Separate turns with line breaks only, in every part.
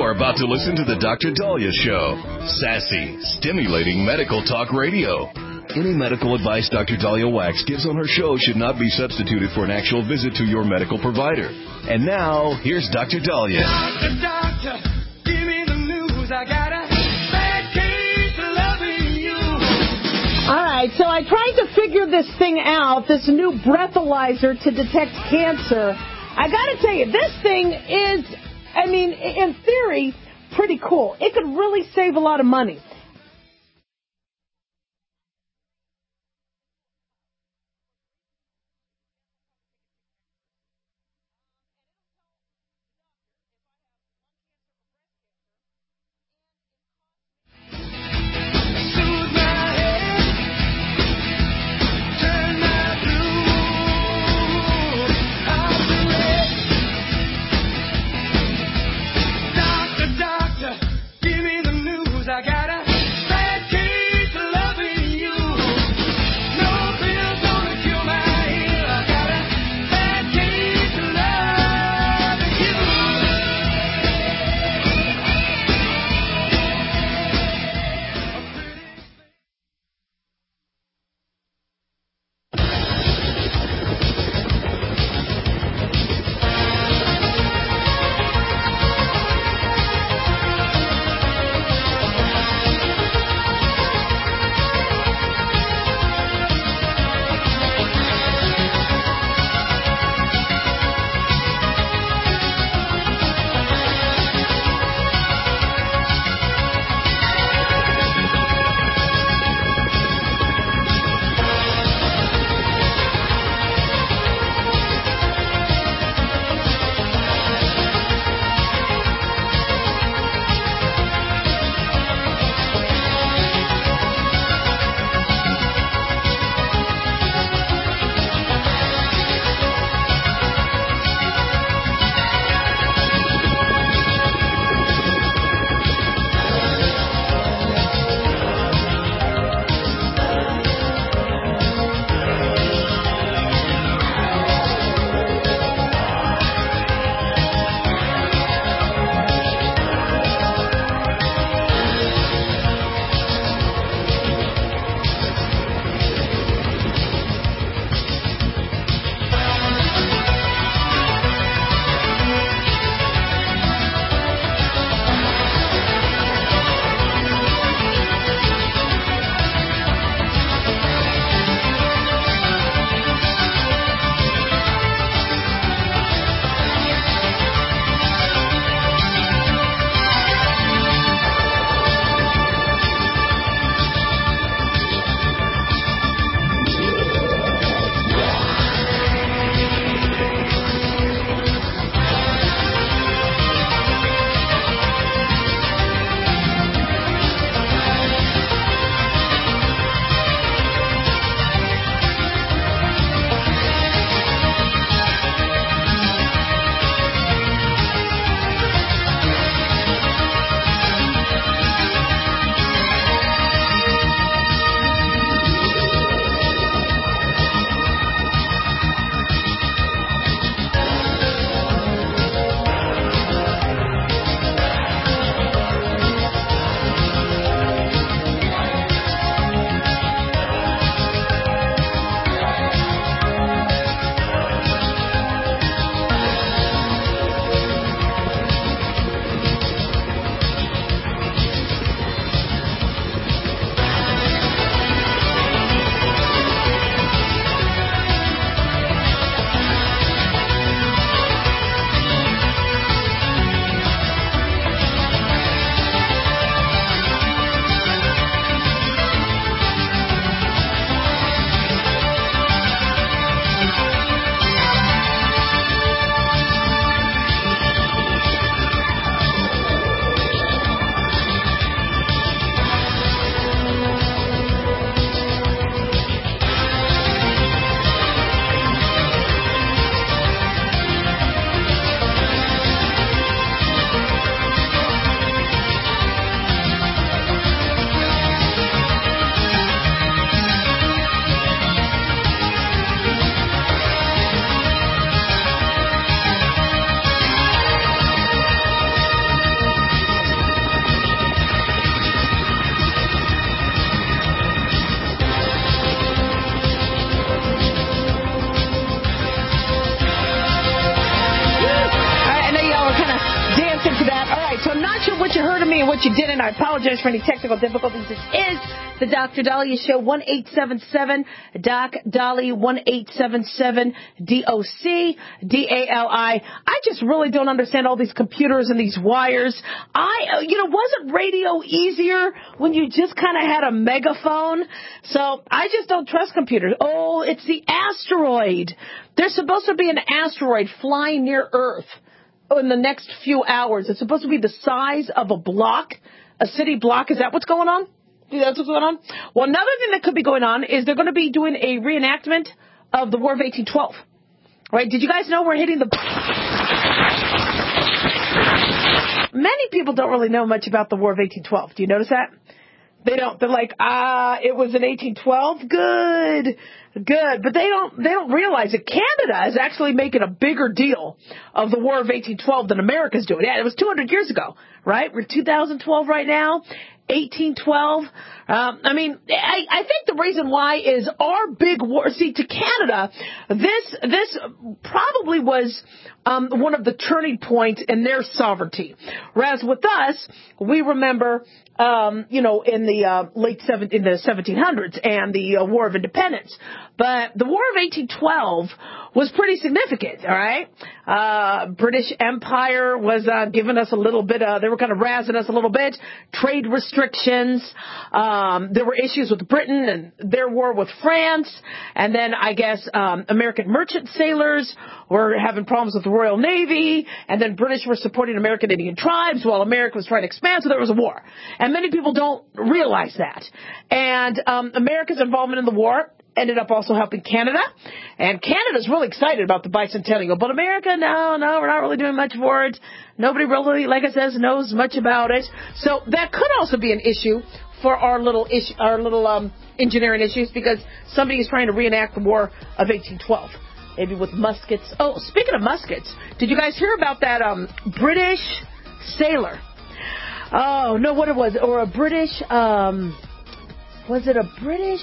You're about to listen to the Dr. Daliah Show. Sassy, stimulating medical talk radio. Any medical advice Dr. Daliah Wax gives on her show should not be substituted for an actual visit to your medical provider. And now, here's Dr. Daliah.
Doctor, give me the news. I got a bad case of loving you.
All right, so I tried to figure this thing out, this new breathalyzer to detect cancer. I got to tell you, this thing is, in theory, pretty cool. It could really save a lot of money.
Doctor, give me the news. I got a
what you heard of me and what you didn't. I apologize for any technical difficulties. This is the Dr. Dahlia Show, 1-877-DOC Dolly, 1-877-DOC-DALI. I just really don't understand all these computers and these wires. Wasn't radio easier when you just kind of had a megaphone? So I just don't trust computers. Oh, it's the asteroid. There's supposed to be an asteroid flying near Earth in the next few hours. It's supposed to be the size of a block, a city block. Is that what's going on? That's what's going on? Well, another thing that could be going on is they're going to be doing a reenactment of the War of 1812. Right? Did you guys know we're hitting the... Many people don't really know much about the War of 1812. Do you notice that? They don't. They're like, it was in 1812? Good. But they don't realize that Canada is actually making a bigger deal of the War of 1812 than America's doing. Yeah, it was 200 years ago, right? We're 2012 right now. 1812. I think the reason why is our big war. See, to Canada, this probably was one of the turning points in their sovereignty. Whereas with us, we remember, in the in the 1700s and the War of Independence. But the War of 1812 was pretty significant, all right? British Empire was giving us a little bit, they were kind of razzing us a little bit. Trade restrictions. There were issues with Britain and their war with France. And then I guess American merchant sailors were having problems with the Royal Navy. And then British were supporting American Indian tribes while America was trying to expand. So there was a war. And many people don't realize that. And America's involvement in the war ended up also helping Canada. And Canada's really excited about the bicentennial. But America, no, we're not really doing much for it. Nobody really, like I says, knows much about it. So that could also be an issue for our little engineering issues, because somebody is trying to reenact the War of 1812. Maybe with muskets. Oh, speaking of muskets, did you guys hear about that British sailor? Oh, no, what it was. Or a British, was it a British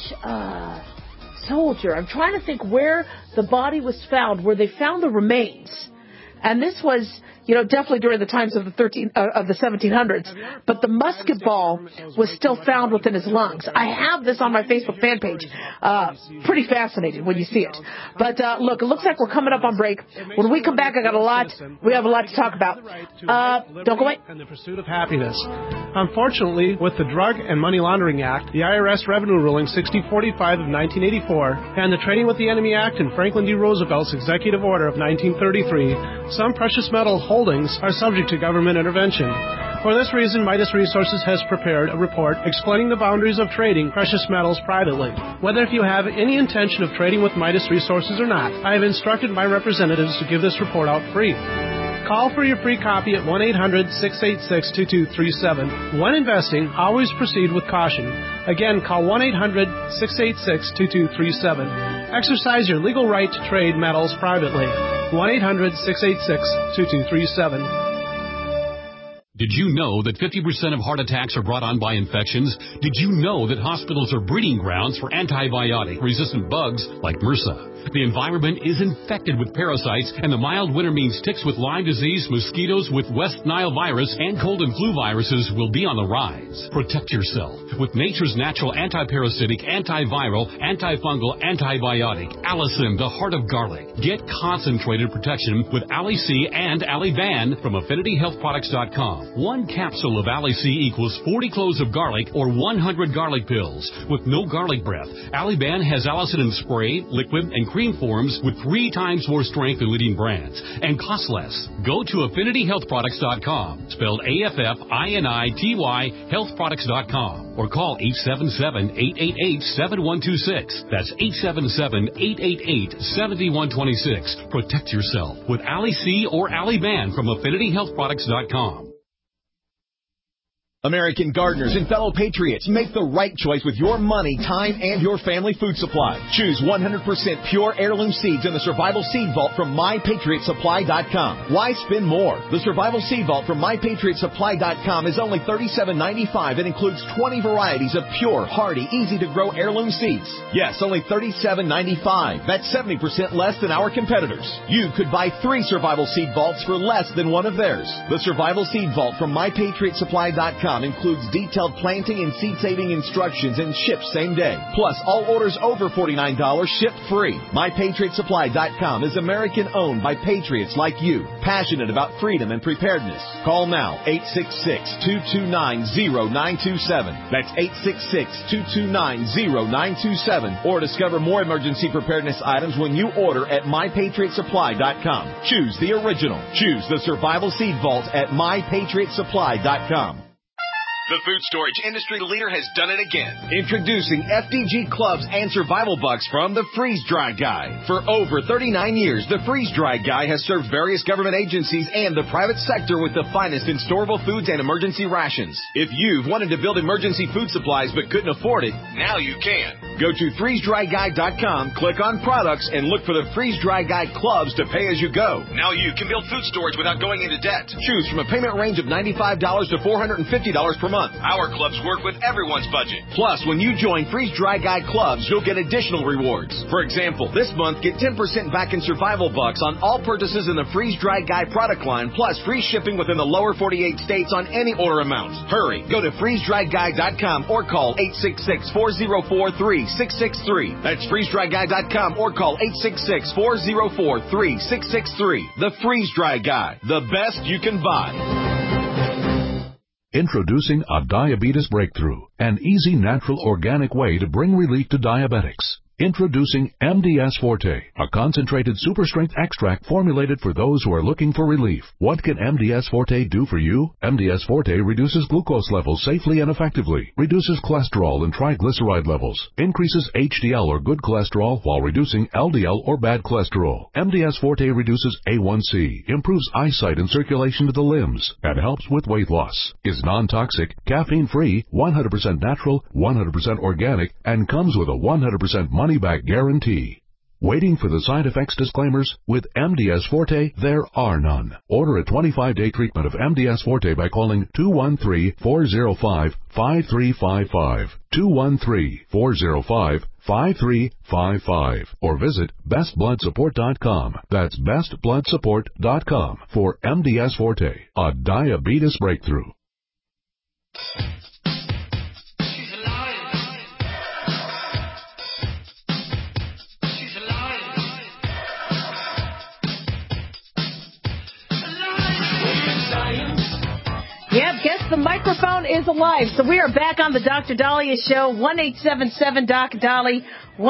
soldier? I'm trying to think where the body was found, where they found the remains. And this was, definitely during the times of the 1700s. But the musket ball was still found within his lungs. I have this on my Facebook fan page. Pretty fascinating when you see it. But look, it looks like we're coming up on break. When we come back, we have a lot to talk about. Don't go away.
And the pursuit of happiness. Unfortunately, with the Drug and Money Laundering Act, the IRS Revenue Ruling 6045 of 1984, and the Trading with the Enemy Act and Franklin D. Roosevelt's Executive Order of 1933, some precious metal holdings are subject to government intervention. For this reason, Midas Resources has prepared a report explaining the boundaries of trading precious metals privately. Whether if you have any intention of trading with Midas Resources or not, I have instructed my representatives to give this report out free. Call for your free copy at 1-800-686-2237. When investing, always proceed with caution. Again, call 1-800-686-2237. Exercise your legal right to trade metals privately. 1-800-686-2237.
Did you know that 50% of heart attacks are brought on by infections? Did you know that hospitals are breeding grounds for antibiotic-resistant bugs like MRSA? The environment is infected with parasites, and the mild winter means ticks with Lyme disease, mosquitoes with West Nile virus, and cold and flu viruses will be on the rise. Protect yourself with nature's natural antiparasitic, antiviral, antifungal, antibiotic, Allicin, the heart of garlic. Get concentrated protection with Ali-C and Ali-Ban from AffinityHealthProducts.com. One capsule of Ali-C equals 40 cloves of garlic or 100 garlic pills. With no garlic breath, Ali-Ban has Allicin in spray, liquid, and cream forms with 3 times more strength than leading brands and costs less. Go to AffinityHealthProducts.com, spelled AFFINITY, healthproducts.com, or call 877-888-7126. That's 877-888-7126. Protect yourself with Ali-C or Ali-Ban from AffinityHealthProducts.com.
American gardeners and fellow patriots, make the right choice with your money, time, and your family food supply. Choose 100% pure heirloom seeds in the Survival Seed Vault from MyPatriotSupply.com. Why spend more? The Survival Seed Vault from MyPatriotSupply.com is only $37.95 and includes 20 varieties of pure, hardy, easy-to-grow heirloom seeds. Yes, only $37.95. That's 70% less than our competitors. You could buy 3 Survival Seed Vaults for less than one of theirs. The Survival Seed Vault from MyPatriotSupply.com includes detailed planting and seed-saving instructions and ships same day. Plus, all orders over $49 ship free. MyPatriotSupply.com is American-owned by patriots like you, passionate about freedom and preparedness. Call now, 866-229-0927. That's 866-229-0927. Or discover more emergency preparedness items when you order at MyPatriotSupply.com. Choose the original. Choose the Survival Seed Vault at MyPatriotSupply.com.
The food storage industry leader has done it again. Introducing FDG Clubs and Survival Bucks from the Freeze Dry Guy. For over 39 years, the Freeze Dry Guy has served various government agencies and the private sector with the finest in storable foods and emergency rations. If you've wanted to build emergency food supplies but couldn't afford it, now you can. Go to freezedryguy.com, click on products, and look for the Freeze Dry Guy Clubs to pay as you go. Now you can build food storage without going into debt. Choose from a payment range of $95 to $450 per month. Our clubs work with everyone's budget. Plus, when you join Freeze Dry Guy Clubs, you'll get additional rewards. For example, this month, get 10% back in Survival Bucks on all purchases in the Freeze Dry Guy product line, plus free shipping within the lower 48 states on any order amount. Hurry, go to freezedryguy.com or call 866-404-3663. That's freezedryguy.com or call 866-404-3663. The Freeze Dry Guy, the best you can buy.
Introducing a diabetes breakthrough, an easy, natural, organic way to bring relief to diabetics. Introducing MDS Forte, a concentrated super-strength extract formulated for those who are looking for relief. What can MDS Forte do for you? MDS Forte reduces glucose levels safely and effectively, reduces cholesterol and triglyceride levels, increases HDL or good cholesterol while reducing LDL or bad cholesterol. MDS Forte reduces A1C, improves eyesight and circulation to the limbs, and helps with weight loss. Is non-toxic, caffeine-free, 100% natural, 100% organic, and comes with a 100% money-back guarantee. Waiting for the side effects disclaimers? With MDS Forte, there are none. Order a 25-day treatment of MDS Forte by calling 213-405-5355, 213-405-5355, or visit bestbloodsupport.com. That's bestbloodsupport.com for MDS Forte, a diabetes breakthrough.
Yep, guess the microphone is alive. So we are back on the Dr. Daliah Show, 1-877-DOC-DOLLY,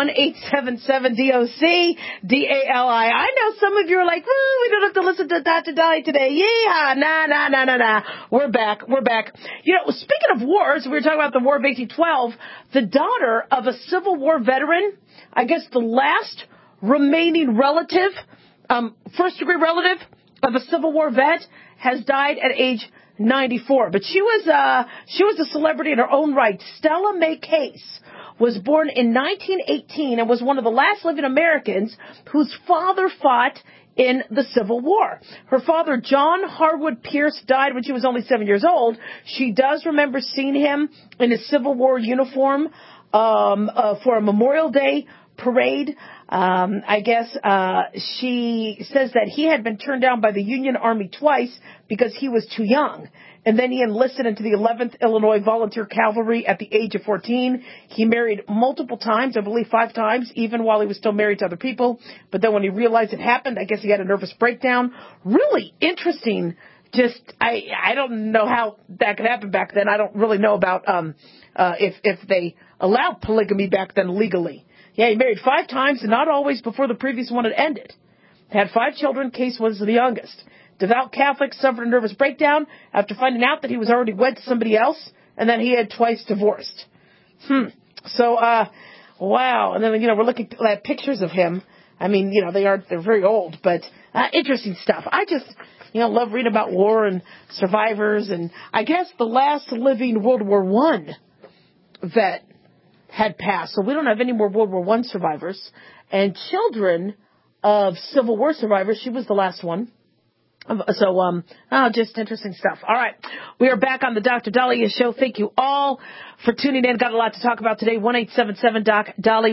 1-877-DOC-DALI. I know some of you are like, we don't have to listen to Dr. Daliah today. Yeah, nah. We're back. You know, speaking of wars, we were talking about the War of 1812. The daughter of a Civil War veteran, I guess the last remaining relative, first-degree relative of a Civil War vet, has died at age 94. But she was a celebrity in her own right. Stella Mae Case was born in 1918 and was one of the last living Americans whose father fought in the Civil War. Her father, John Harwood Pierce, died when she was only 7 years old. She does remember seeing him in his Civil War uniform for a Memorial Day parade. I guess she says that he had been turned down by the Union Army twice because he was too young. And then he enlisted into the 11th Illinois Volunteer Cavalry at the age of 14. He married multiple times, I believe 5 times, even while he was still married to other people. But then when he realized it happened, I guess he had a nervous breakdown. Really interesting. Just, I don't know how that could happen back then. I don't really know about if they allowed polygamy back then legally. Yeah, he married 5 times, and not always before the previous one had ended. Had 5 children. Case was the youngest. Devout Catholic, suffered a nervous breakdown after finding out that he was already wed to somebody else, and then he had twice divorced. So, wow. And then, we're looking at pictures of him. I mean, they're very old, but interesting stuff. love reading about war and survivors. And I guess the last living World War I vet had passed. So we don't have any more World War I survivors. And children of Civil War survivors, she was the last one. So, just interesting stuff. All right. We are back on the Dr. Daliah Show. Thank you all for tuning in. Got a lot to talk about today. 1-877-DOC-DALI,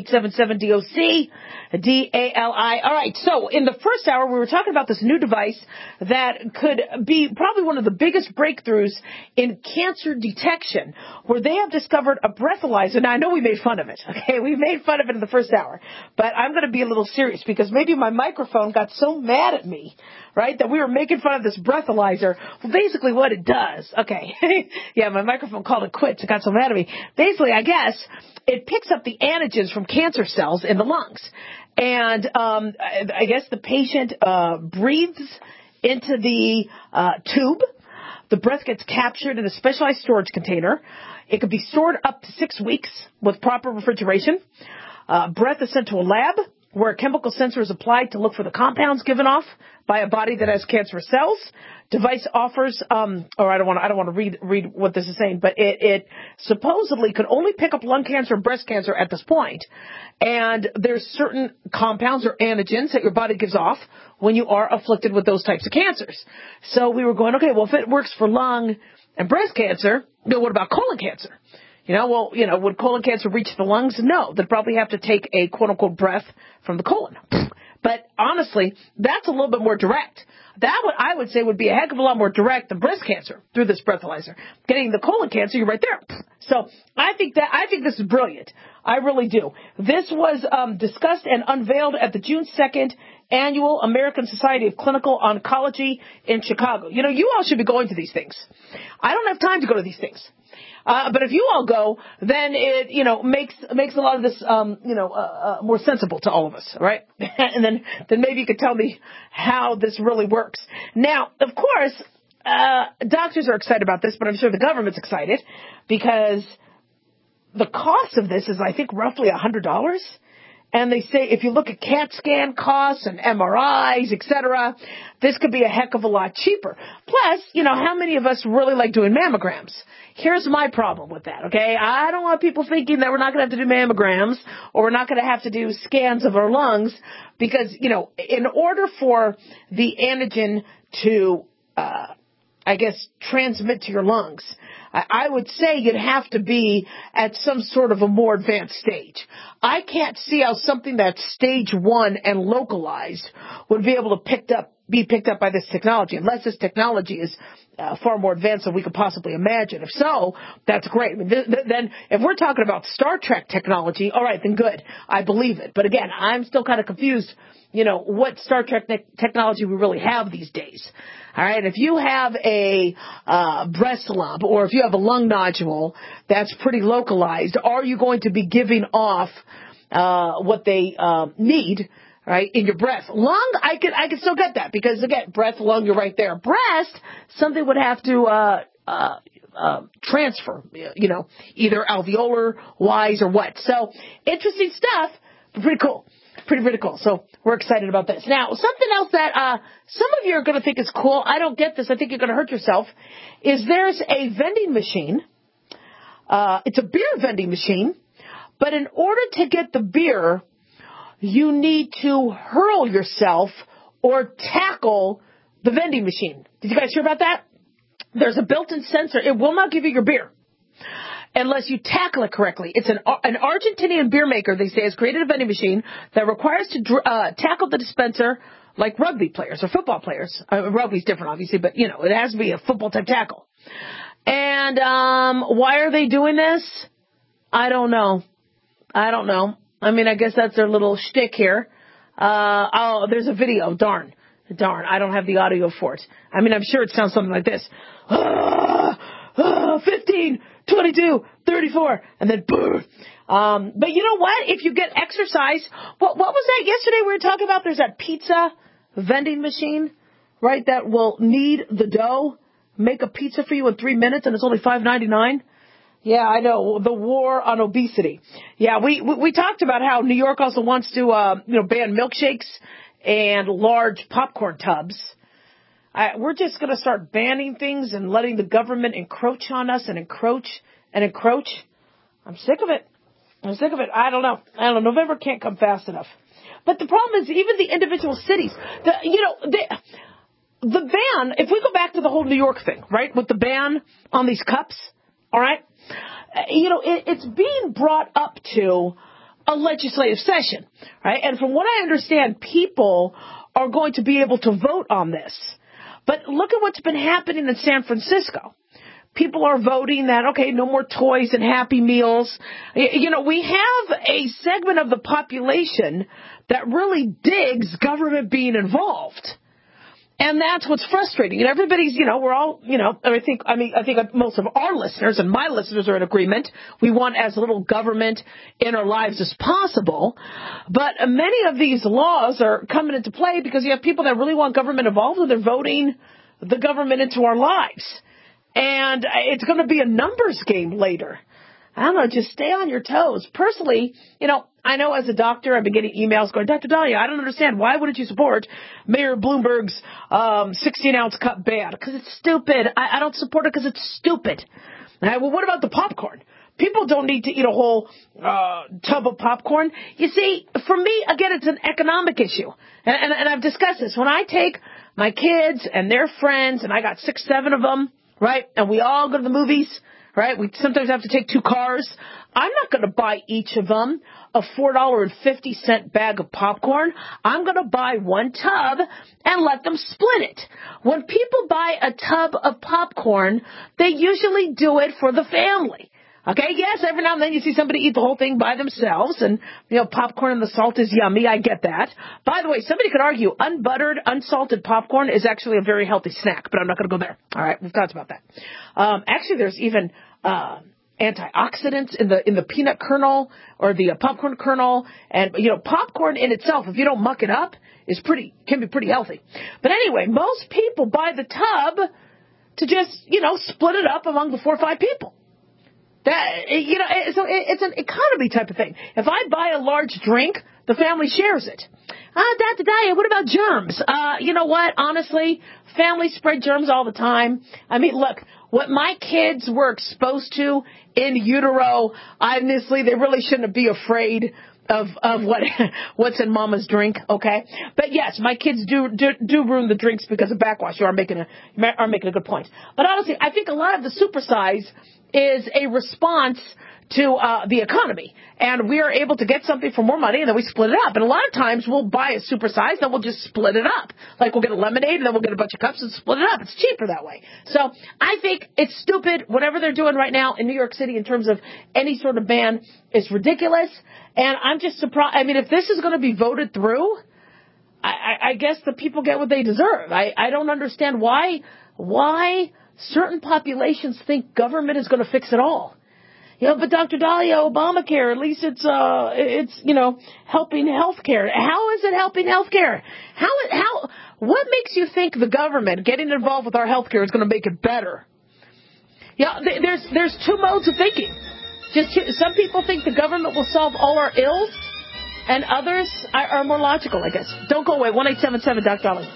1-877-DOC-DALI. All right. So in the first hour, we were talking about this new device that could be probably one of the biggest breakthroughs in cancer detection, where they have discovered a breathalyzer. Now, I know we made fun of it. Okay. We made fun of it in the first hour, but I'm going to be a little serious because maybe my microphone got so mad at me, right, that we were making fun of this breathalyzer. Well, basically what it does, okay, yeah, my microphone called it quits. It got so mad at me. Basically, I guess, it picks up the antigens from cancer cells in the lungs. And I guess the patient breathes into the tube. The breath gets captured in a specialized storage container. It could be stored up to 6 weeks with proper refrigeration. Breath is sent to a lab where a chemical sensor is applied to look for the compounds given off by a body that has cancerous cells. Device offers, I don't want to read what this is saying, but it supposedly could only pick up lung cancer and breast cancer at this point. And there's certain compounds or antigens that your body gives off when you are afflicted with those types of cancers. So we were going, okay, well, if it works for lung and breast cancer, what about colon cancer? Would colon cancer reach the lungs? No, they'd probably have to take a quote-unquote breath from the colon. But honestly, that's a little bit more direct. That I would say would be a heck of a lot more direct than breast cancer through this breathalyzer. Getting the colon cancer, you're right there. So I think this is brilliant. I really do. This was discussed and unveiled at the June 2nd annual American Society of Clinical Oncology in Chicago. You all should be going to these things. I don't have time to go to these things. But if you all go, then it, makes a lot of this, more sensible to all of us, right? And then maybe you could tell me how this really works. Now, of course, doctors are excited about this, but I'm sure the government's excited because the cost of this is, I think, roughly $100. And they say if you look at CAT scan costs and MRIs, et cetera, this could be a heck of a lot cheaper. Plus, how many of us really like doing mammograms? Here's my problem with that, okay? I don't want people thinking that we're not going to have to do mammograms or we're not going to have to do scans of our lungs because, in order for the antigen to, transmit to your lungs, I would say you'd have to be at some sort of a more advanced stage. I can't see how something that's stage 1 and localized would be able to be picked up by this technology, unless this technology is far more advanced than we could possibly imagine. If so, that's great. I mean, then if we're talking about Star Trek technology, all right, then good. I believe it. But again, I'm still kind of confused, what Star Trek technology we really have these days. All right, if you have a breast lump or if you have a lung nodule that's pretty localized, are you going to be giving off what they need, right, in your breath? Lung, I could still get that because, again, breath, lung, you're right there. Breast, something would have to transfer, either alveolar-wise or what. So, interesting stuff, but pretty cool. Pretty cool. So we're excited about this. Now, something else that some of you are going to think is cool, I don't get this, I think you're going to hurt yourself, is there's a vending machine. It's a beer vending machine, but in order to get the beer, you need to hurl yourself or tackle the vending machine. Did you guys hear about that? There's a built-in sensor. It will not give you your beer unless you tackle it correctly. It's an Argentinian beer maker, they say, has created a vending machine that requires to tackle the dispenser like rugby players or football players. Rugby's different, obviously, but, it has to be a football-type tackle. And why are they doing this? I don't know. I mean, I guess that's their little shtick here. There's a video. Darn. I don't have the audio for it. I mean, I'm sure it sounds something like this. 15, 22, 34, and then boom. But you know what? If you get exercise, what was that yesterday we were talking about? There's that pizza vending machine, right, that will knead the dough, make a pizza for you in 3 minutes, and it's only $5.99. Yeah, I know, the war on obesity. Yeah, we talked about how New York also wants to, ban milkshakes and large popcorn tubs. We're just going to start banning things and letting the government encroach on us and encroach and encroach. I'm sick of it. I don't know. November can't come fast enough. But the problem is even the individual cities, the ban, if we go back to the whole New York thing, right, with the ban on these cups, all right, it's being brought up to a legislative session, right? And from what I understand, people are going to be able to vote on this. But look at what's been happening in San Francisco. People are voting that, okay, no more toys and Happy Meals. We have a segment of the population that really digs government being involved. And that's what's frustrating. And everybody's, we're all, I think most of our listeners and my listeners are in agreement. We want as little government in our lives as possible. But many of these laws are coming into play because you have people that really want government involved and they're voting the government into our lives. And it's going to be a numbers game later. I don't know, just stay on your toes. Personally, I know as a doctor, I've been getting emails going, Dr. Dahlia, I don't understand. Why wouldn't you support Mayor Bloomberg's 16-ounce cup ban? Because it's stupid. I don't support it because it's stupid. Well, what about the popcorn? People don't need to eat a whole tub of popcorn. You see, for me, again, it's an economic issue. And I've discussed this. When I take my kids and their friends, and I got 6, 7 of them, right, and we all go to the movies, right, we sometimes have to take 2 cars. I'm not going to buy each of them a $4.50 bag of popcorn. I'm going to buy 1 tub and let them split it. When people buy a tub of popcorn, they usually do it for the family. Okay, yes, every now and then you see somebody eat the whole thing by themselves, and, popcorn and the salt is yummy. I get that. By the way, somebody could argue unbuttered, unsalted popcorn is actually a very healthy snack, but I'm not going to go there. All right, we've talked about that. Actually, there's even antioxidants in the peanut kernel or the popcorn kernel, and, popcorn in itself, if you don't muck it up, can be pretty healthy. But anyway, most people buy the tub to just, split it up among the 4 or 5 people. So it's an economy type of thing. If I buy a large drink, the family shares it. Dr. Dahlia, what about germs? You know what? Honestly, families spread germs all the time. I mean, look, what my kids were exposed to in utero, honestly, they really shouldn't be afraid of what's in mama's drink, okay? But yes, my kids do ruin the drinks because of backwash. You are making a good point. But honestly, I think a lot of the supersize is a response to the economy. And we are able to get something for more money, and then we split it up. And a lot of times we'll buy a supersize, then we'll just split it up. Like we'll get a lemonade, and then we'll get a bunch of cups and split it up. It's cheaper that way. So I think it's stupid. Whatever they're doing right now in New York City in terms of any sort of ban is ridiculous. And I'm just surprised. I mean, if this is going to be voted through, I guess the people get what they deserve. I don't understand why certain populations think government is going to fix it all. But Dr. Dahlia, Obamacare, at least it's helping healthcare. How is it helping healthcare? What makes you think the government getting involved with our healthcare is going to make it better? There's 2 modes of thinking. Some people think the government will solve all our ills, and others are more logical, I guess. Don't go away. 1-877 Dr. Dahlia.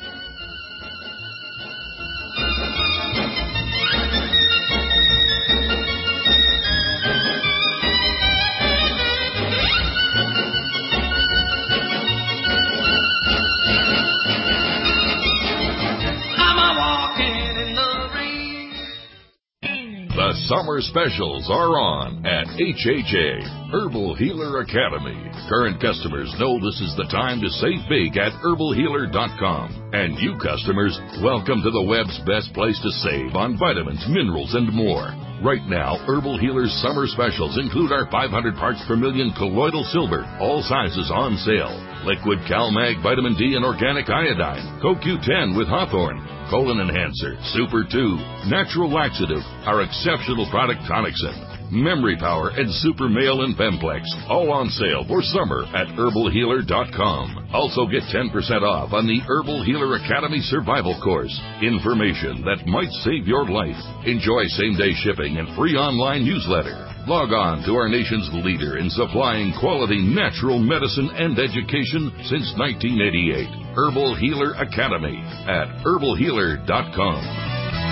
The summer specials are on at HHA, Herbal Healer Academy. Current customers know this is the time to save big at herbalhealer.com. And new customers, welcome to the web's best place to save on vitamins, minerals, and more. Right now, Herbal Healer's summer specials include our 500 parts per million colloidal silver, all sizes on sale. Liquid CalMag Vitamin D and Organic Iodine, CoQ10 with Hawthorne, Colon Enhancer, Super 2, Natural Laxative, our exceptional product Tonicsyn, Memory Power, and Super Male and Bemplex, all on sale for summer at herbalhealer.com. Also get 10% off on the Herbal Healer Academy Survival Course. Information that might save your life. Enjoy same-day shipping and free online newsletter. Log on to our nation's leader in supplying quality natural medicine and education since 1988.
Herbal Healer Academy at herbalhealer.com.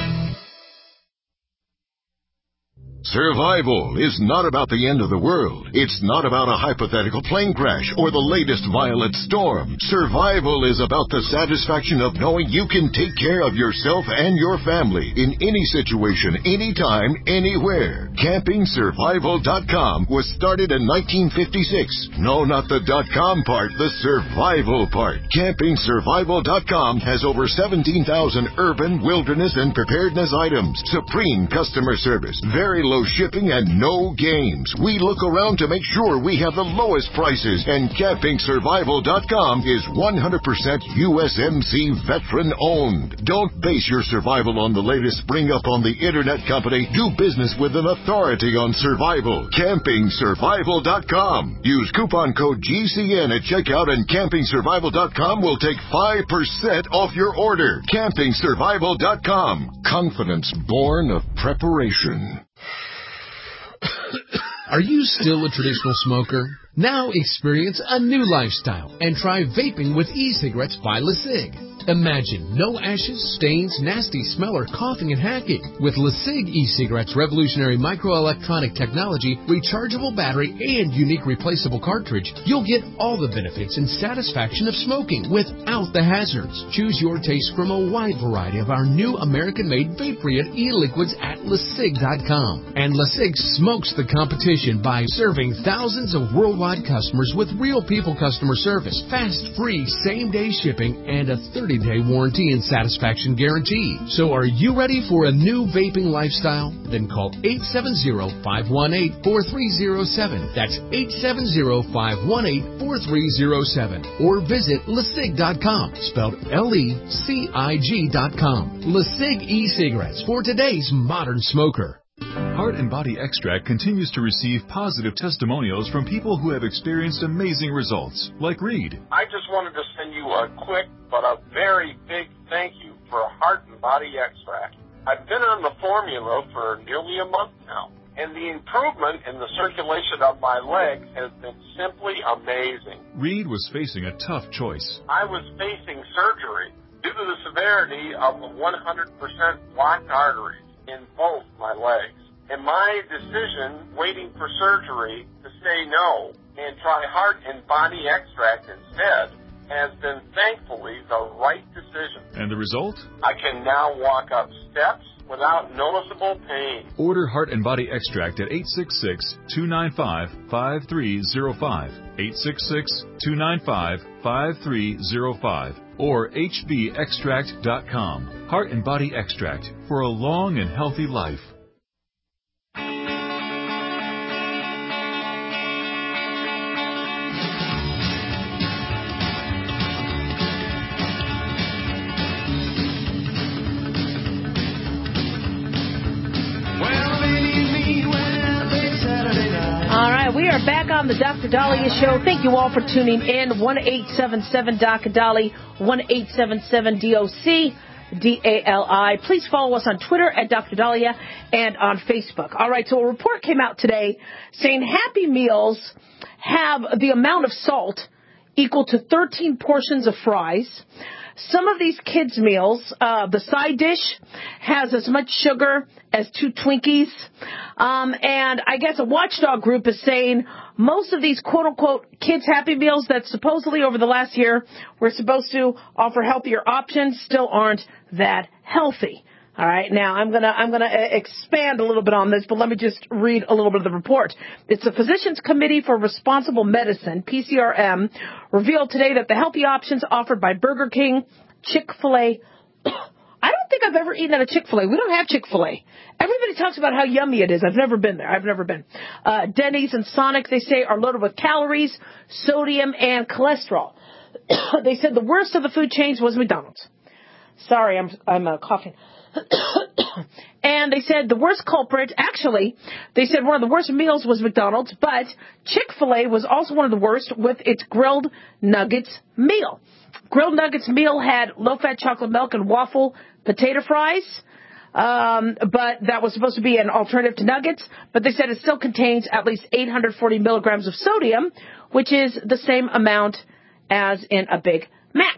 Survival is not about the end of the world. It's not about a hypothetical plane crash or the latest violent storm. Survival is about the satisfaction of knowing you can take care of yourself and your family in any situation, anytime, anywhere. CampingSurvival.com was started in 1956. No, not the .com part, the survival part. CampingSurvival.com has over 17,000 urban, wilderness, and preparedness items. Supreme customer service, very low shipping, and no games. We look around to make sure we have the lowest prices, and CampingSurvival.com is 100% USMC veteran-owned. Don't base your survival on the latest bring-up on the internet company. Do business with an authority on survival. CampingSurvival.com. Use coupon code GCN at checkout, and CampingSurvival.com will take 5% off your order. CampingSurvival.com. Confidence born of preparation.
Are you still a traditional smoker? Now experience a new lifestyle and try vaping with e-cigarettes by LeSig. Imagine no ashes, stains, nasty smell, or coughing and hacking. With LeSig e-cigarettes' revolutionary microelectronic technology, rechargeable battery, and unique replaceable cartridge, you'll get all the benefits and satisfaction of smoking without the hazards. Choose your taste from a wide variety of our new American-made Vaporeon e-liquids at LeSig.com. And LeSig smokes the competition by serving thousands of worldwide customers with real people customer service, fast, free, same-day shipping, and a 30-day warranty and satisfaction guarantee. So are you ready for a new vaping lifestyle? Then call 870-518-4307. That's 870-518-4307. Or visit LeSig.com, spelled LECIG.com. LeSig e-cigarettes for today's modern smoker.
Heart and Body Extract continues to receive positive testimonials from people who have experienced amazing results, like Reed.
I just wanted to send you a quick but a very big thank you for Heart and Body Extract. I've been on the formula for nearly a month now, and the improvement in the circulation of my legs has been simply amazing.
Reed was facing a tough choice.
I was facing surgery due to the severity of 100% blocked arteries in both my legs. And my decision, waiting for surgery, to say no and try Heart and Body Extract instead, has been thankfully the right decision.
And the result?
I can now walk up steps without noticeable pain.
Order Heart and Body Extract at 866-295-5305, 866-295-5305, or hbextract.com. Heart and Body Extract for a long and healthy life.
We are back on the Dr. Dahlia Show. Thank you all for tuning in. 1-877-Dr. 1-877-DOC-DALI. Please follow us on Twitter at Dr. Dahlia and on Facebook. All right, so a report came out today saying Happy Meals have the amount of salt equal to 13 portions of fries. Some of these kids' meals, the side dish has as much sugar as 2 Twinkies. And I guess a watchdog group is saying most of these quote-unquote kids' Happy Meals that supposedly over the last year were supposed to offer healthier options still aren't that healthy. All right, now I'm gonna expand a little bit on this, but let me just read a little bit of the report. It's the Physicians Committee for Responsible Medicine, PCRM, revealed today that the healthy options offered by Burger King, Chick-fil-A, I don't think I've ever eaten at a Chick-fil-A. We don't have Chick-fil-A. Everybody talks about how yummy it is. I've never been there. Denny's and Sonic, they say, are loaded with calories, sodium, and cholesterol. They said the worst of the food chains was McDonald's. Sorry, I'm coughing. And they said the worst culprit, actually, they said one of the worst meals was McDonald's, but Chick-fil-A was also one of the worst with its grilled nuggets meal. Grilled nuggets meal had low-fat chocolate milk and waffle potato fries, but that was supposed to be an alternative to nuggets, but they said it still contains at least 840 milligrams of sodium, which is the same amount as in a Big Mac.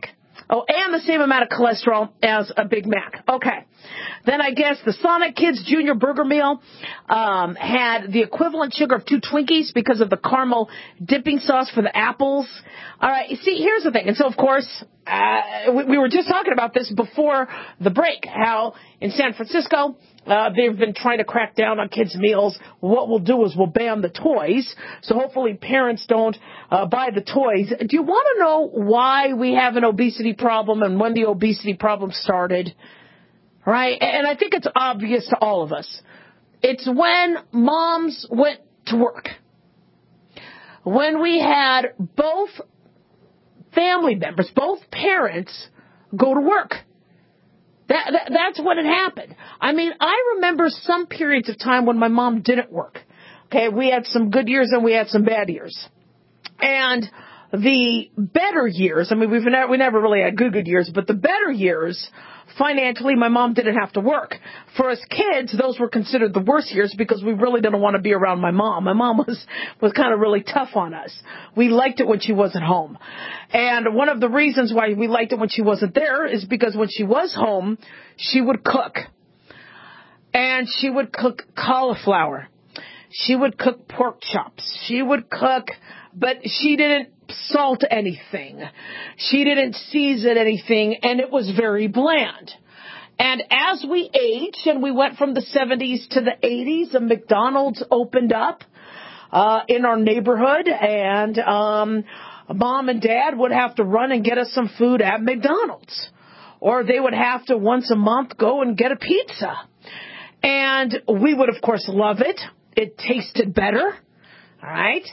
Oh, and the same amount of cholesterol as a Big Mac. Okay. Then I guess the Sonic Kids Junior Burger Meal had the equivalent sugar of 2 Twinkies because of the caramel dipping sauce for the apples. All right. See, here's the thing. And so, of course, we were just talking about this before the break, how in San Francisco, they've been trying to crack down on kids' meals. What we'll do is we'll ban the toys. So hopefully parents don't buy the toys. Do you want to know why we have an obesity problem and when the obesity problem started? Right? And I think it's obvious to all of us. It's when moms went to work. When we had both family members, both parents, go to work. That's when it happened. I mean, I remember some periods of time when my mom didn't work. Okay, we had some good years and we had some bad years. And the better years, I mean, we never really had good years, but the better years, financially, my mom didn't have to work. For us kids, those were considered the worst years because we really didn't want to be around my mom. My mom was kind of really tough on us. We liked it when she wasn't home. And one of the reasons why we liked it when she wasn't there is because when she was home, she would cook. And she would cook cauliflower. She would cook pork chops. She would cook, but she didn't salt anything. She didn't season anything, and it was very bland. And as we aged and we went from the 70s to the 80s, a McDonald's opened up in our neighborhood, and mom and dad would have to run and get us some food at McDonald's. Or they would have to once a month go and get a pizza. And we would, of course, love it. It tasted better. All right?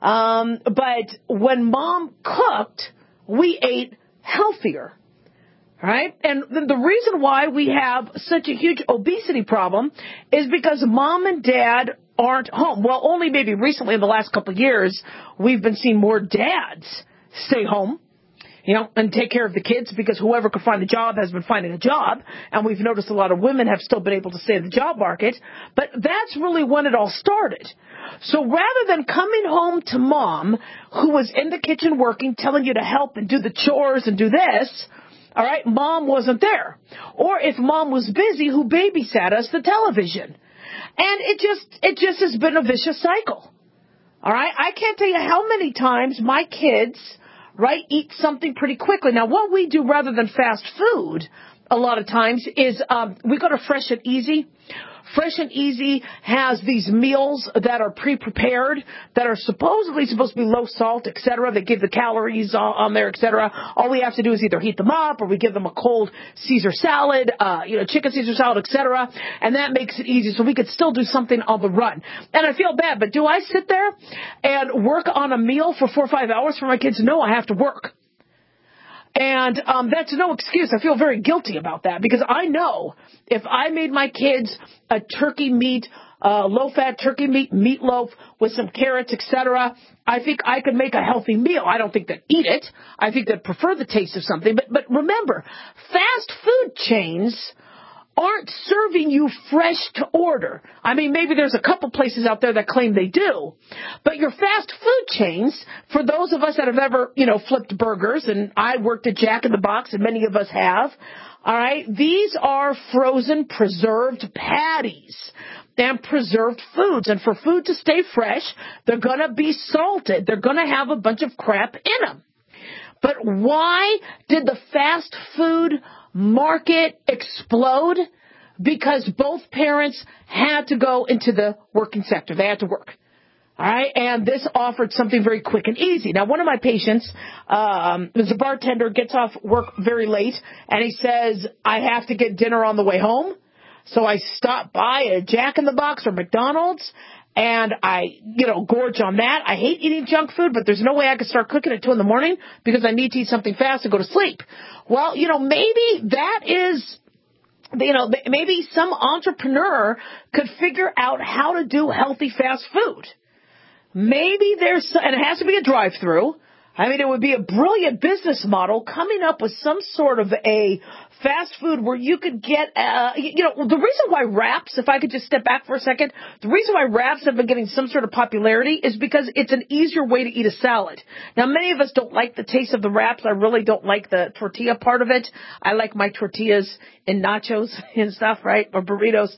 But when mom cooked, we ate healthier, right? And the reason why we have such a huge obesity problem is because mom and dad aren't home. Well, only maybe recently in the last couple of years, we've been seeing more dads stay home, and take care of the kids because whoever could find a job has been finding a job. And we've noticed a lot of women have still been able to stay in the job market. But that's really when it all started. So rather than coming home to mom, who was in the kitchen working, telling you to help and do the chores and do this, all right, mom wasn't there. Or if mom was busy, who babysat us? The television. And it just has been a vicious cycle. All right, I can't tell you how many times my kids, right, eat something pretty quickly. Now, what we do rather than fast food a lot of times is we go to Fresh and Easy. Fresh and Easy has these meals that are pre-prepared, that are supposedly supposed to be low salt, etc. They give the calories on there, etc. All we have to do is either heat them up or we give them a cold Caesar salad, chicken Caesar salad, etc. And that makes it easy so we could still do something on the run. And I feel bad, but do I sit there and work on a meal for 4 or 5 hours for my kids? No, I have to work. And that's no excuse. I feel very guilty about that because I know if I made my kids a turkey meat, low-fat turkey meat, meatloaf with some carrots, etc., I think I could make a healthy meal. I don't think they'd eat it. I think they'd prefer the taste of something. But remember, fast food chains aren't serving you fresh to order. I mean, maybe there's a couple places out there that claim they do. But your fast food chains, for those of us that have ever, flipped burgers, and I worked at Jack in the Box, and many of us have, all right, these are frozen, preserved patties and preserved foods. And for food to stay fresh, they're going to be salted. They're going to have a bunch of crap in them. But why did the fast food market explode? Because both parents had to go into the working sector. They had to work. All right. And this offered something very quick and easy. Now, one of my patients is a bartender, gets off work very late, and he says, I have to get dinner on the way home. So I stop by a Jack in the Box or McDonald's, and I, gorge on that. I hate eating junk food, but there's no way I could start cooking at 2 a.m. because I need to eat something fast and go to sleep. Well, maybe that is, maybe some entrepreneur could figure out how to do healthy fast food. Maybe and it has to be a drive-through. All I mean, it would be a brilliant business model coming up with some sort of a fast food where you could get, the reason why wraps, if I could just step back for a second, the reason why wraps have been getting some sort of popularity is because it's an easier way to eat a salad. Now, many of us don't like the taste of the wraps. I really don't like the tortilla part of it. I like my tortillas in nachos and stuff, right? Or burritos,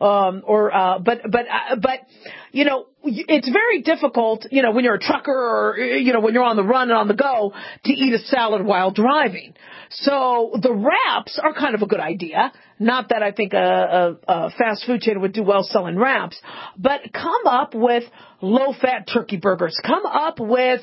but it's very difficult, when you're a trucker or, when you're on the run and on the go to eat a salad while driving. So the wraps are kind of a good idea. Not that I think a fast food chain would do well selling wraps, but come up with low-fat turkey burgers. Come up with,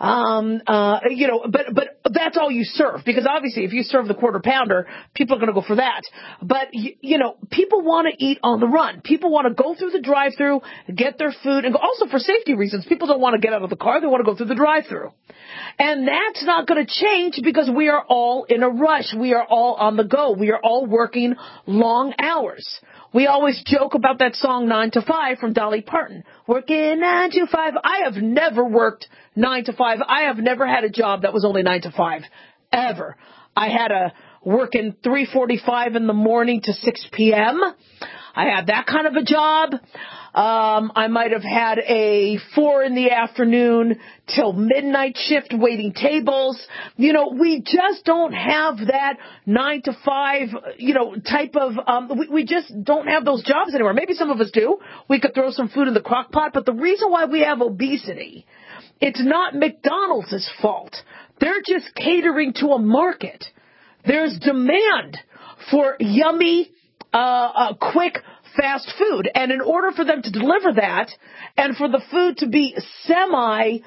but that's all you serve. Because obviously if you serve the quarter pounder, people are going to go for that. But, people want to eat on the run. People want to go through the drive-thru, get their food, and also for safety reasons. People don't want to get out of the car. They want to go through the drive-thru. And that's not going to change because we are all in a rush. We are all on the go. We are all working long hours. We always joke about that song 9 to 5 from Dolly Parton. Working 9 to 5. I have never worked 9 to 5. I have never had a job that was only 9 to 5. Ever. I had a working 3:45 in the morning to 6 p.m. I had that kind of a job. I might have had a 4 in the afternoon till midnight shift waiting tables. We just don't have that 9 to 5, type of, we just don't have those jobs anymore. Maybe some of us do. We could throw some food in the crock pot, but the reason why we have obesity, it's not McDonald's fault. They're just catering to a market. There's demand for yummy, quick, fast food. And in order for them to deliver that and for the food to be fresh,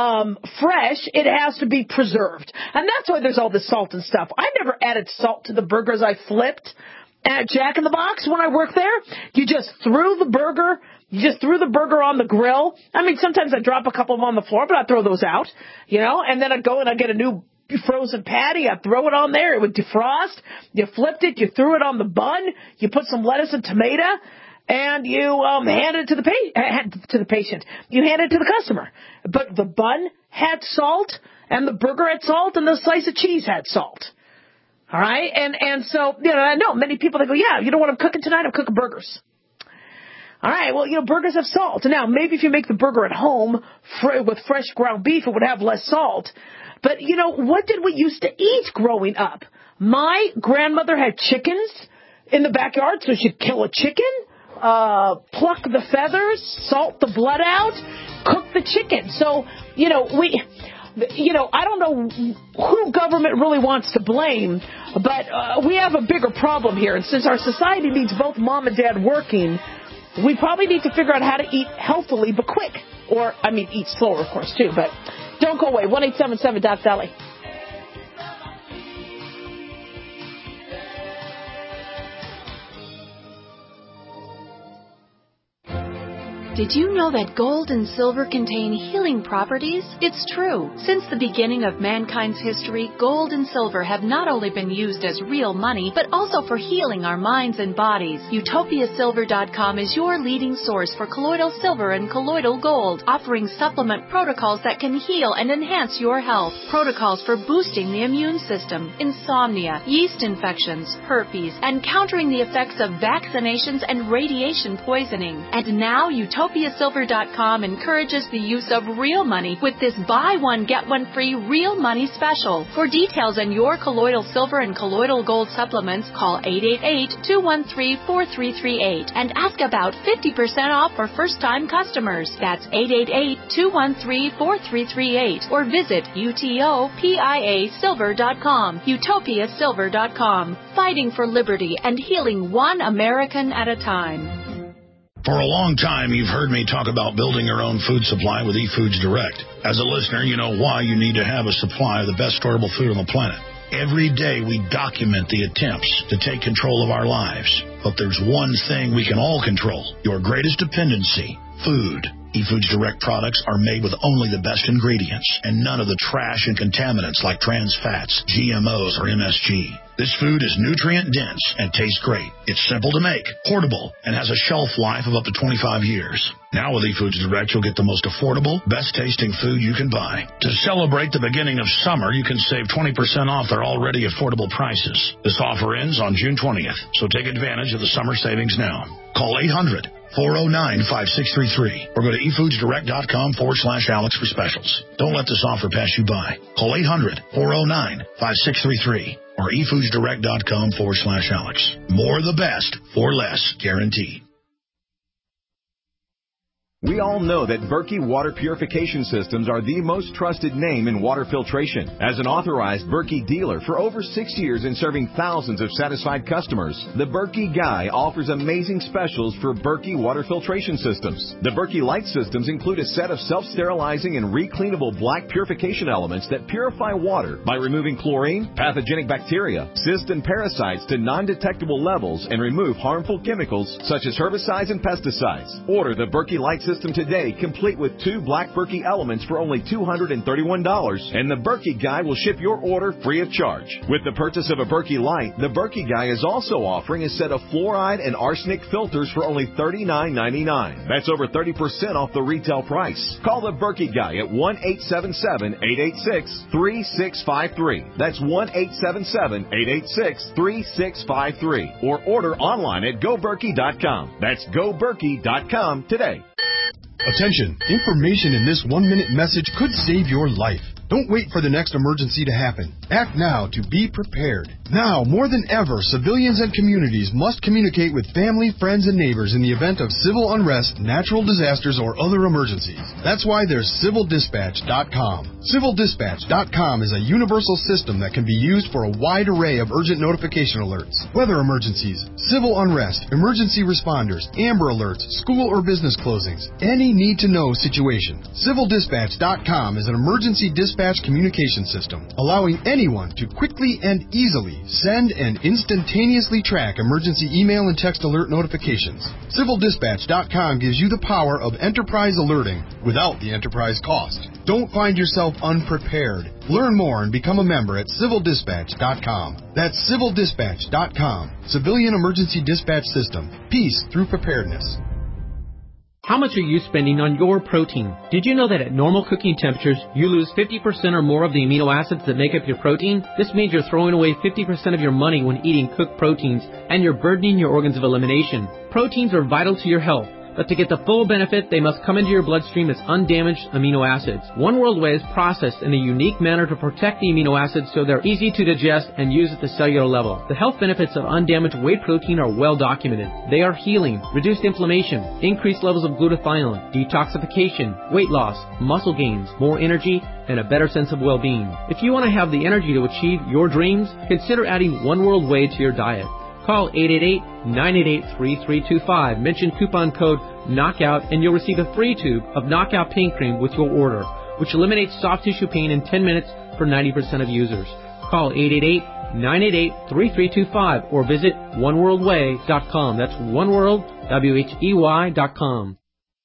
it has to be preserved. And that's why there's all this salt and stuff. I never added salt to the burgers I flipped at Jack in the Box when I worked there. You just threw the burger on the grill. I mean, sometimes I drop a couple of them on the floor, but I throw those out, and then I go and I get a new frozen patty, I throw it on there, it would defrost, you flipped it, you threw it on the bun, you put some lettuce and tomato, and you hand it to the patient. You hand it to the customer. But the bun had salt, and the burger had salt, and the slice of cheese had salt. All right? And so, I know many people, they go, yeah, you know what I'm cooking tonight? I'm cooking burgers. All right, well, burgers have salt. Now, maybe if you make the burger at home with fresh ground beef, it would have less salt. But, what did we used to eat growing up? My grandmother had chickens in the backyard, so she'd kill a chicken, pluck the feathers, salt the blood out, cook the chicken. So, I don't know who government really wants to blame, but we have a bigger problem here. And since our society needs both mom and dad working, we probably need to figure out how to eat healthily but quick. Or, eat slower, of course, too. But don't go away. 1-877-DOC-DOLLY.
Did you know that gold and silver contain healing properties? It's true. Since the beginning of mankind's history, gold and silver have not only been used as real money, but also for healing our minds and bodies. UtopiaSilver.com is your leading source for colloidal silver and colloidal gold, offering supplement protocols that can heal and enhance your health. Protocols for boosting the immune system, insomnia, yeast infections, herpes, and countering the effects of vaccinations and radiation poisoning. And now UtopiaSilver.com encourages the use of real money with this buy one, get one free real money special. For details on your colloidal silver and colloidal gold supplements, call 888-213-4338 and ask about 50% off for first-time customers. That's 888-213-4338 or visit UTOPIASilver.com. UtopiaSilver.com. Fighting for liberty and healing one American at a time.
For a long time, you've heard me talk about building your own food supply with eFoods Direct. As a listener, you know why you need to have a supply of the best storable food on the planet. Every day, we document the attempts to take control of our lives. But there's one thing we can all control, your greatest dependency, food. eFoods Direct products are made with only the best ingredients and none of the trash and contaminants like trans fats, GMOs, or MSG. This food is nutrient-dense and tastes great. It's simple to make, portable, and has a shelf life of up to 25 years. Now with eFoods Direct, you'll get the most affordable, best-tasting food you can buy. To celebrate the beginning of summer, you can save 20% off their already affordable prices. This offer ends on June 20th, so take advantage of the summer savings now. Call 800-409-5633 or go to efoodsdirect.com/Alex for specials. Don't let this offer pass you by. Call 800-409-5633 or efoodsdirect.com/Alex. More of the best for less, guaranteed.
We all know that Berkey Water Purification Systems are the most trusted name in water filtration. As an authorized Berkey dealer for over 6 years and serving thousands of satisfied customers, the Berkey Guy offers amazing specials for Berkey Water Filtration Systems. The Berkey Light Systems include a set of self-sterilizing and recleanable black purification elements that purify water by removing chlorine, pathogenic bacteria, cysts, and parasites to non-detectable levels and remove harmful chemicals such as herbicides and pesticides. Order the Berkey Light System today, complete with 2 black Berkey elements for only $231, and the Berkey Guy will ship your order free of charge. With the purchase of a Berkey Light, the Berkey Guy is also offering a set of fluoride and arsenic filters for only $39.99. That's over 30% off the retail price. Call the Berkey Guy at 1-877-886-3653. That's 1-877-886-3653. Or order online at GoBerkey.com. That's GoBerkey.com today.
Attention! Information in this 1-minute message could save your life. Don't wait for the next emergency to happen. Act now to be prepared. Now, more than ever, civilians and communities must communicate with family, friends, and neighbors in the event of civil unrest, natural disasters, or other emergencies. That's why there's CivilDispatch.com. CivilDispatch.com is a universal system that can be used for a wide array of urgent notification alerts, weather emergencies, civil unrest, emergency responders, Amber Alerts, school or business closings, any need-to-know situation. CivilDispatch.com is an emergency dispatch communication system, allowing anyone to quickly and easily send and instantaneously track emergency email and text alert notifications. CivilDispatch.com gives you the power of enterprise alerting without the enterprise cost. Don't find yourself unprepared. Learn more and become a member at CivilDispatch.com. That's CivilDispatch.com. Civilian Emergency Dispatch System. Peace through preparedness.
How much are you spending on your protein? Did you know that at normal cooking temperatures, you lose 50% or more of the amino acids that make up your protein? This means you're throwing away 50% of your money when eating cooked proteins, and you're burdening your organs of elimination. Proteins are vital to your health, but to get the full benefit, they must come into your bloodstream as undamaged amino acids. One World Whey is processed in a unique manner to protect the amino acids so they're easy to digest and use at the cellular level. The health benefits of undamaged whey protein are well documented. They are healing, reduced inflammation, increased levels of glutathione, detoxification, weight loss, muscle gains, more energy, and a better sense of well-being. If you want to have the energy to achieve your dreams, consider adding One World Whey to your diet. Call 888-988-3325. Mention coupon code KNOCKOUT and you'll receive a free tube of Knockout Pain Cream with your order, which eliminates soft tissue pain in 10 minutes for 90% of users. Call 888-988-3325 or visit oneworldwhey.com. That's oneworld, WHEY.com.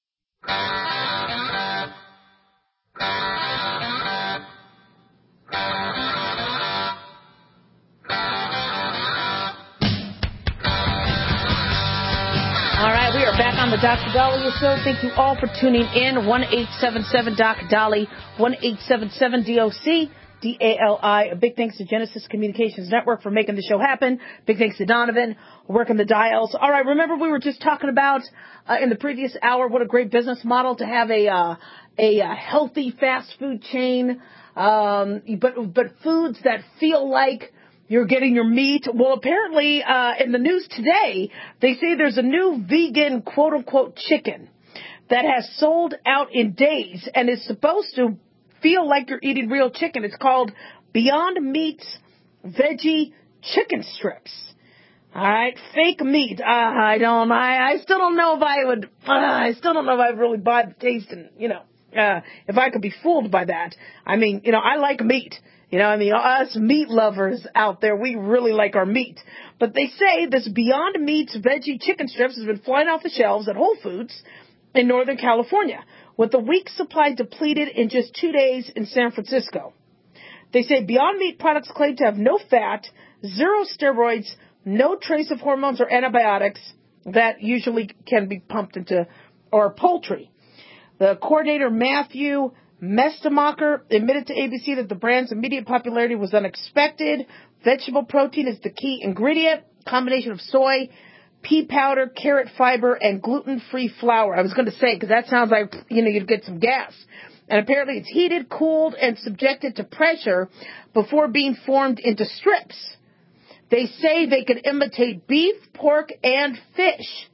Back on the Dr. Dahlia Show. Thank you all for tuning in. 1-877-DOC-DOLLY, 1-877-DOC-DALI. A big thanks to Genesis Communications Network for making the show happen. Big thanks to Donovan working the dials. All right, remember we were just talking about in the previous hour what a great business model to have a healthy fast food chain, but foods that feel like you're getting your meat. Well, apparently, in the news today, they say there's a new vegan quote-unquote chicken that has sold out in days and is supposed to feel like you're eating real chicken. It's called Beyond Meat's Veggie Chicken Strips. All right, fake meat. I still don't know if I would really buy the taste and, if I could be fooled by that. I mean, I like meat. Us meat lovers out there, we really like our meat. But they say this Beyond Meat's Veggie Chicken Strips has been flying off the shelves at Whole Foods in Northern California, with a week's supply depleted in just 2 days in San Francisco. They say Beyond Meat products claim to have no fat, 0 steroids, no trace of hormones or antibiotics that usually can be pumped into or poultry. The coordinator, Matthew Mestemacher, admitted to ABC that the brand's immediate popularity was unexpected. Vegetable protein is the key ingredient, combination of soy, pea powder, carrot fiber, and gluten-free flour. I was going to say, because that sounds like, you'd get some gas. And apparently it's heated, cooled, and subjected to pressure before being formed into strips. They say they can imitate beef, pork, and fish.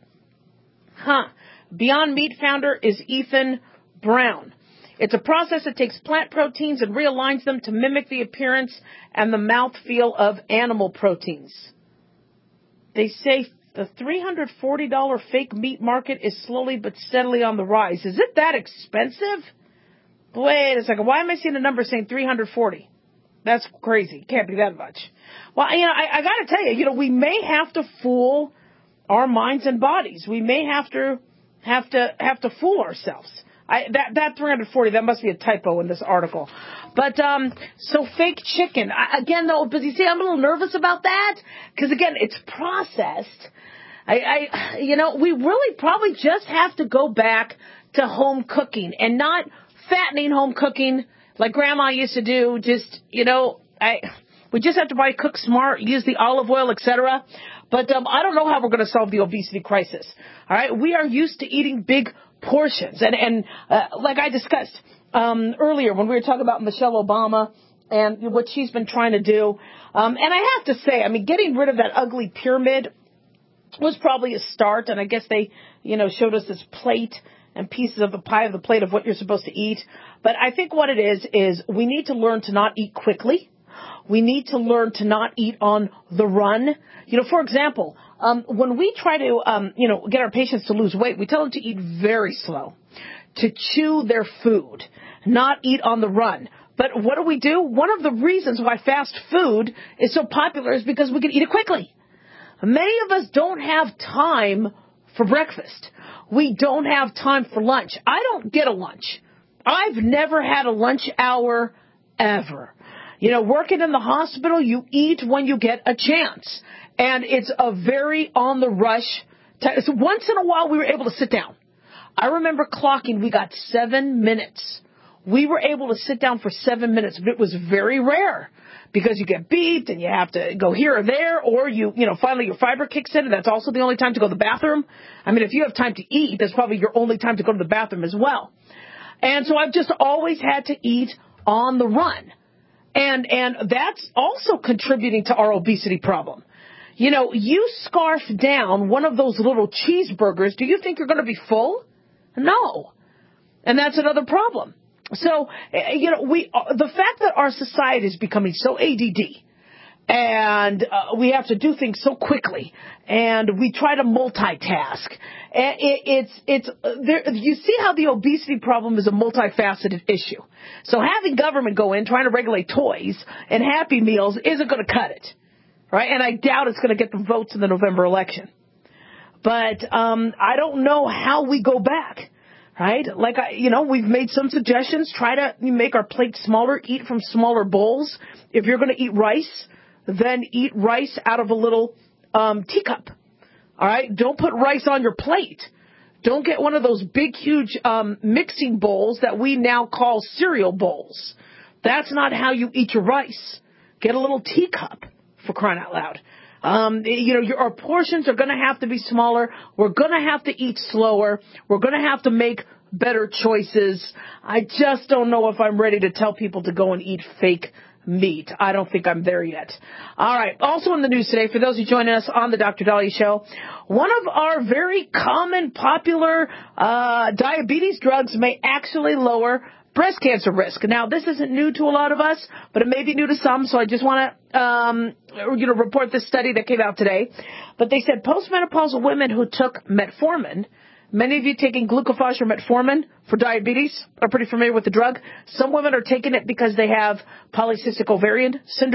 Beyond Meat founder is Ethan Brown. It's a process that takes plant proteins and realigns them to mimic the appearance and the mouthfeel of animal proteins. They say the $340 fake meat market is slowly but steadily on the rise. Is it that expensive? Wait a second. Why am I seeing a number saying $340? That's crazy. Can't be that much. Well, I got to tell you, we may have to fool our minds and bodies. We may have to fool ourselves. That 340, that must be a typo in this article. But, so fake chicken. Again, though, but you see, I'm a little nervous about that. Because, again, it's processed. We really probably just have to go back to home cooking and not fattening home cooking like Grandma used to do. Just, we just have to cook smart, use the olive oil, etc. But I don't know how we're going to solve the obesity crisis. All right, we are used to eating big portions, and like I discussed earlier when we were talking about Michelle Obama and what she's been trying to do. And I have to say, getting rid of that ugly pyramid was probably a start, and I guess they, showed us this plate and pieces of the pie of the plate of what you're supposed to eat. But I think what it is we need to learn to not eat quickly. We need to learn to not eat on the run. For example, when we try to, get our patients to lose weight, we tell them to eat very slow, to chew their food, not eat on the run. But what do? One of the reasons why fast food is so popular is because we can eat it quickly. Many of us don't have time for breakfast. We don't have time for lunch. I don't get a lunch. I've never had a lunch hour ever. Working in the hospital, you eat when you get a chance. And it's a very on-the-rush time. So once in a while, we were able to sit down. I remember clocking, we got 7 minutes. We were able to sit down for 7 minutes, but it was very rare because you get beeped and you have to go here or there, or finally your fiber kicks in, and that's also the only time to go to the bathroom. If you have time to eat, that's probably your only time to go to the bathroom as well. And so I've just always had to eat on the run. And that's also contributing to our obesity problem. You scarf down one of those little cheeseburgers, do you think you're going to be full? No. And that's another problem. So, the fact that our society is becoming so ADD, and we have to do things so quickly, and we try to multitask. You see how the obesity problem is a multifaceted issue. So having government go in trying to regulate toys and Happy Meals isn't going to cut it, right? And I doubt it's going to get the votes in the November election. But I don't know how we go back. Right? Like, we've made some suggestions. Try to make our plate smaller. Eat from smaller bowls. If you're going to eat rice, then eat rice out of a little teacup. All right? Don't put rice on your plate. Don't get one of those big, huge mixing bowls that we now call cereal bowls. That's not how you eat your rice. Get a little teacup, for crying out loud. Our portions are going to have to be smaller. We're going to have to eat slower. We're going to have to make better choices. I just don't know if I'm ready to tell people to go and eat fake meat. I don't think I'm there yet. All right. Also in the news today, for those who join us on the Dr. Dahlia Show, one of our very common, popular diabetes drugs may actually lower breast cancer risk. Now, this isn't new to a lot of us, but it may be new to some, so I just want to report this study that came out today. But they said postmenopausal women who took metformin, many of you taking glucophage or metformin for diabetes are pretty familiar with the drug. Some women are taking it because they have polycystic ovarian syndrome,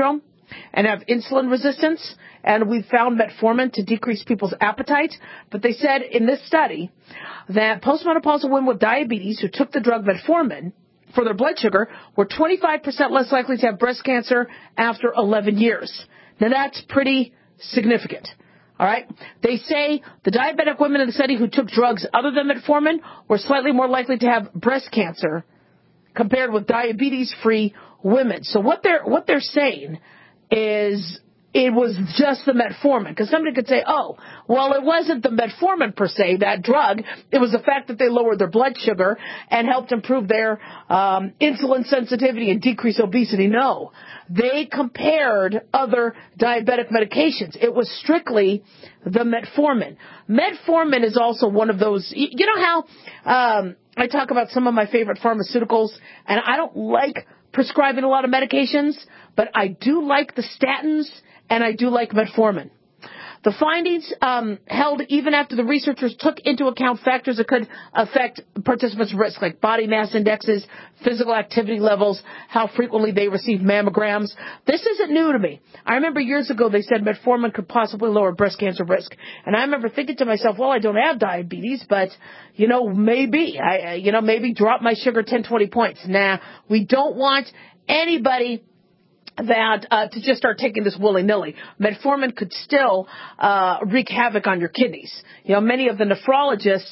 and have insulin resistance, and we found metformin to decrease people's appetite. But they said in this study that postmenopausal women with diabetes who took the drug metformin for their blood sugar were 25% less likely to have breast cancer after 11 years. Now, that's pretty significant. All right. They say the diabetic women in the study who took drugs other than metformin were slightly more likely to have breast cancer compared with diabetes-free women. So what they're saying is it was just the metformin. Because somebody could say, oh, well, it wasn't the metformin per se, that drug. It was the fact that they lowered their blood sugar and helped improve their insulin sensitivity and decrease obesity. No. They compared other diabetic medications. It was strictly the metformin. Metformin is also one of those, you know how I talk about some of my favorite pharmaceuticals, and I don't like prescribing a lot of medications, but I do like the statins, and I do like metformin. The findings held even after the researchers took into account factors that could affect participants' risk, like body mass indexes, physical activity levels, how frequently they receive mammograms. This isn't new to me. I remember years ago they said metformin could possibly lower breast cancer risk. And I remember thinking to myself, well, I don't have diabetes, but, maybe. Maybe drop my sugar 10, 20 points. Nah, we don't want anybody that to just start taking this willy-nilly. Metformin could still wreak havoc on your kidneys. Many of the nephrologists,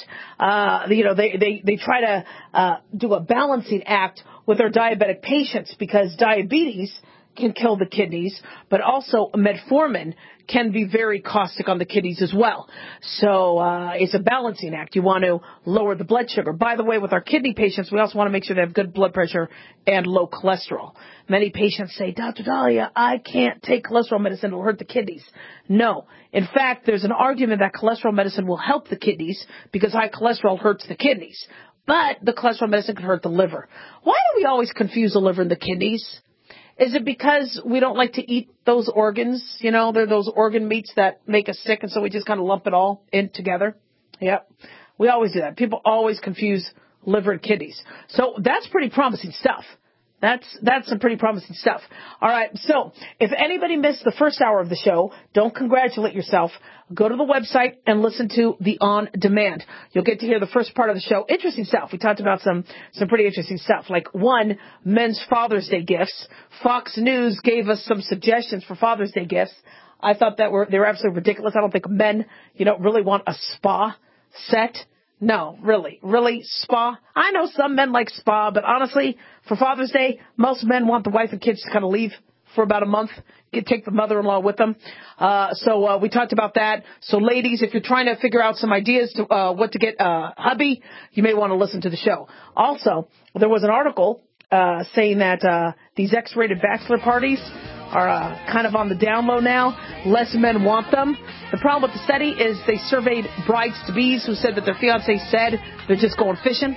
they try to do a balancing act with their diabetic patients because diabetes can kill the kidneys, but also metformin can be very caustic on the kidneys as well. So it's a balancing act. You want to lower the blood sugar. By the way, with our kidney patients, we also want to make sure they have good blood pressure and low cholesterol. Many patients say, Dr. Dahlia, I can't take cholesterol medicine. It will hurt the kidneys. No. In fact, there's an argument that cholesterol medicine will help the kidneys because high cholesterol hurts the kidneys. But the cholesterol medicine can hurt the liver. Why do we always confuse the liver and the kidneys? Is it because we don't like to eat those organs? They're those organ meats that make us sick, and so we just kind of lump it all in together? Yep. We always do that. People always confuse liver and kidneys. So that's pretty promising stuff. That's some pretty promising stuff. All right, so if anybody missed the first hour of the show, don't congratulate yourself. Go to the website and listen to the On Demand. You'll get to hear the first part of the show. Interesting stuff. We talked about some pretty interesting stuff, like one, men's Father's Day gifts. Fox News gave us some suggestions for Father's Day gifts. I thought they were absolutely ridiculous. I don't think men, really want a spa set. No, really, spa. I know some men like spa, but honestly, for Father's Day, most men want the wife and kids to kind of leave for about a month, take the mother-in-law with them. So we talked about that. So ladies, if you're trying to figure out some ideas to what to get hubby, you may want to listen to the show. Also, there was an article saying that these X-rated bachelor parties are kind of on the down low now. Less men want them. The problem with the study is they surveyed brides-to-bes who said that their fiancé said they're just going fishing.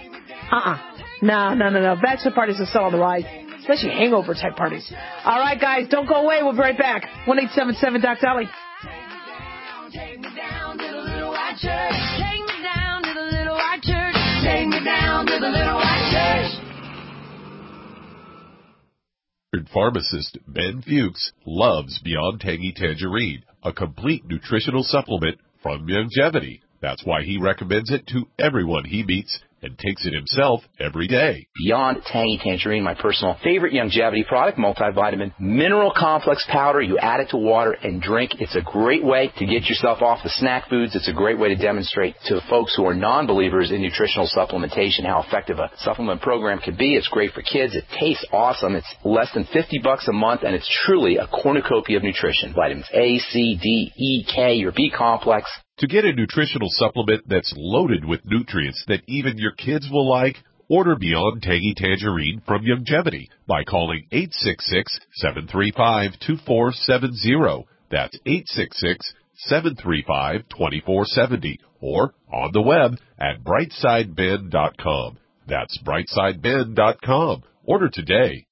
No. Bachelor parties are still on the rise, especially hangover-type parties. All right, guys, don't go away. We'll be right back. 1-877-DOC-DOLLY.
Take me down to the little white church. Take me down to the little white church. Take me down to the little white church.
Pharmacist Ben Fuchs loves Beyond Tangy Tangerine, a complete nutritional supplement from Youngevity. That's why he recommends it to everyone he meets and takes it himself every day.
Beyond Tangy Tangerine, my personal favorite Youngevity product, multivitamin mineral complex powder. You add it to water and drink. It's a great way to get yourself off the snack foods. It's a great way to demonstrate to folks who are non-believers in nutritional supplementation how effective a supplement program can be. It's great for kids. It tastes awesome. It's less than $50 a month, and it's truly a cornucopia of nutrition. Vitamins A, C, D, E, K, your B complex.
To get a nutritional supplement that's loaded with nutrients that even your kids will like, order Beyond Tangy Tangerine from Youngevity by calling 866-735-2470. That's 866-735-2470. Or on the web at brightsideben.com. That's brightsideben.com. Order today.